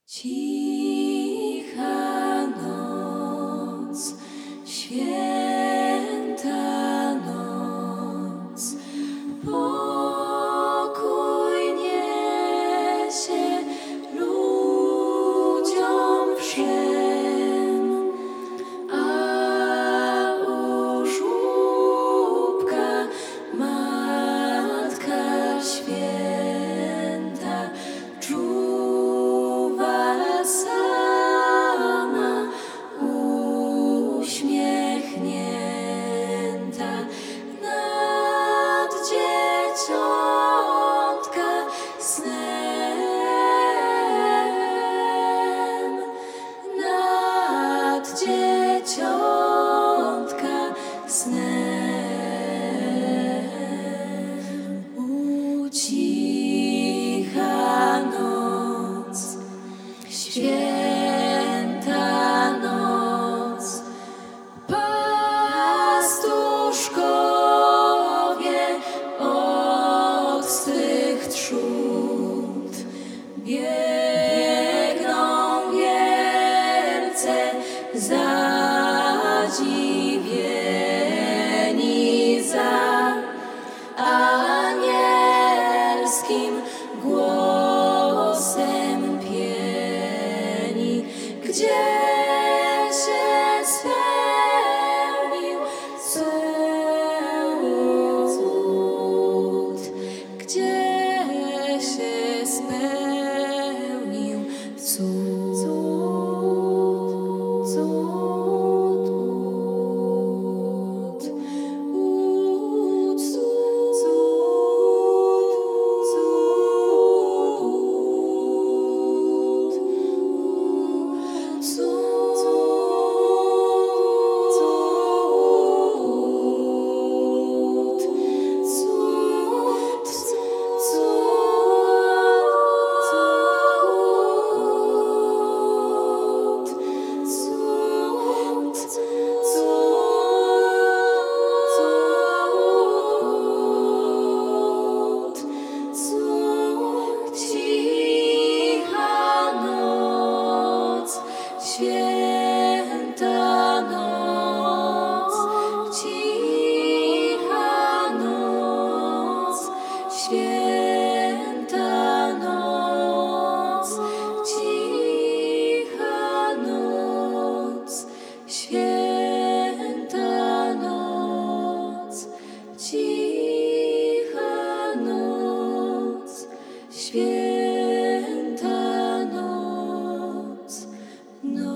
Cicha noc, święta noc, pokój niesie ludziom wszem, a u żłóbka Matka Święta czuwa sama, uśmiechnięta nad dzieciątka snem, nad dzieciątka snem. Cicha noc, święta noc, pastuszkowie od swych trzód biegną wielce zadziwieni za anielskim głosem pieni, gdzie się spełnił cud, gdzie się spełnił cud. Cicha noc, święta noc, cicha noc, święta noc, cicha noc, święta noc, cicha noc, święta noc, noc.